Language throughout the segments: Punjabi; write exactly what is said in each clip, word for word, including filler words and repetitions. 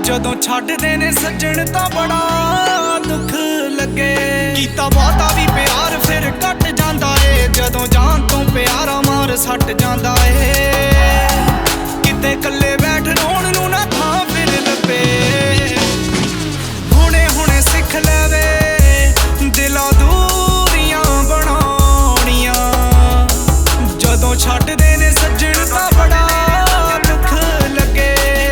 ਜਦੋਂ ਛੱਡਦੇ ਨੇ ਸੱਜਣ ਤਾਂ ਬੜਾ ਦੁੱਖ ਲੱਗੇ। ਕੀਤਾ ਬਹੁਤਾ ਵੀ ਪਿਆਰ ਫਿਰ ਘਟ ਜਾਂਦਾ ਏ, ਜਦੋਂ ਜਾਨ ਤੋਂ ਪਿਆਰਾ ਮਾਰ ਸੱਟ ਜਾਂਦਾ ਏ। ਕਿਤੇ ਕੱਲੇ ਬੈਠ ਰੋਣ ਨੂੰ ਨਾ ਥਾਂ ਫਿਰ ਲੱਭੇ, ਹੁਣੇ ਹੁਣੇ ਸਿੱਖ ਲੈਵੇ ਦਿਲਾਂ ਦੂਰੀਆਂ ਬਣਾਉਣੀਆਂ। ਜਦੋਂ ਛੱਡਦੇ ਨੇ ਸੱਜਣ ਤਾਂ ਬੜਾ ਦੁੱਖ ਲੱਗੇ।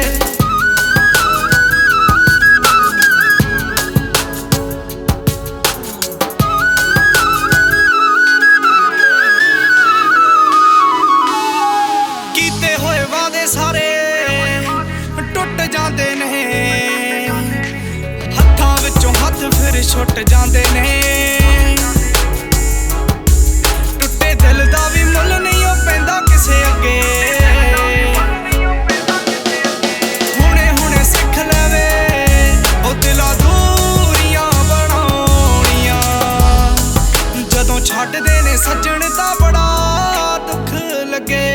ਕੀਤੇ ਹੋਏ ਵਾਅਦੇ ਸਾਰੇ ਟੁੱਟ ਜਾਂਦੇ ਨੇ, ਹੱਥਾਂ ਵਿੱਚੋਂ ਹੱਥ ਫਿਰ ਛੁੱਟ ਜਾਂਦੇ ਨੇ। ਟੁੱਟੇ ਦਿਲ ਦਾ ਵੀ ਮੁੱਲ ਨਹੀਂ ਉਹ ਪੈਂਦਾ ਕਿਸੇ ਅੱਗੇ, ਹੁਣੇ ਹੁਣੇ ਸਿੱਖ ਲੈਵੇ ਉਹ ਦਿਲਾਂ ਦੂਰੀਆਂ ਬਣਾਉਣੀਆਂ। ਜਦੋਂ ਛੱਡਦੇ ਨੇ ਸੱਜਣ ਤਾਂ ਬੜਾ ਦੁੱਖ ਲੱਗੇ।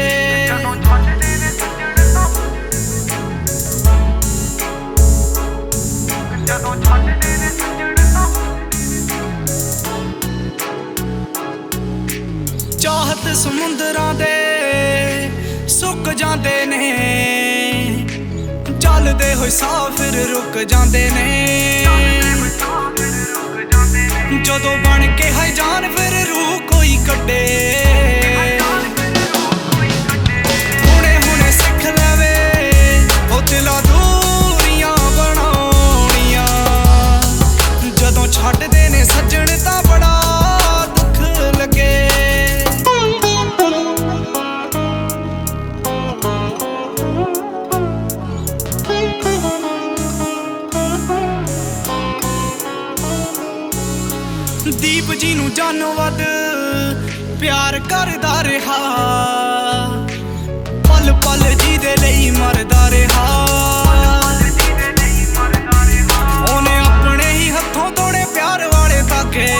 ਚਾਹਤ ਸਮੁੰਦਰਾਂ ਦੇ ਸੁੱਕ ਜਾਂਦੇ ਨੇ, ਚੱਲਦੇ ਹੋਏ ਸਾਹ ਫਿਰ ਰੁਕ ਜਾਂਦੇ ਨੇ। ਜਦੋਂ ਬਣ ਕੇ ਹੈ ਜਾਨ ਫਿਰ ਰੂਹ ਕੋਈ ਕੱਢੇ, ਹੁਣੇ ਹੁਣੇ ਸਿੱਖ ਲੈਵੇ ਉਹ ਦਿਲਾਂ ਦੂਰੀਆਂ ਬਣਾਉਣੀਆਂ। ਜਦੋਂ ਛੱਡਦੇ ਨੇ ਸੱਜਣ ਤਾਂ ਬੜਾ ਦੁੱਖ ਲੱਗੇ। ਦੀਪ ਜੀ ਨੂੰ ਜਾਨੋਂ ਵੱਧ ਪਿਆਰ ਕਰਦਾ ਰਿਹਾ, ਪਲ ਪਲ ਜੀ ਦੇ ਲਈ ਮਰਦਾ ਰਿਹਾ। ਉਹਨੇ ਆਪਣੇ ਹੀ ਹੱਥੋਂ ਤੋੜੇ ਪਿਆਰ ਵਾਲੇ ਧਾਗੇ,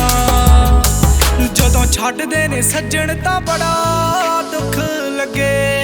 ਛੱਡਦੇ ਨੇ ਸੱਜਣ ਤਾਂ ਬੜਾ ਦੁੱਖ ਲੱਗੇ।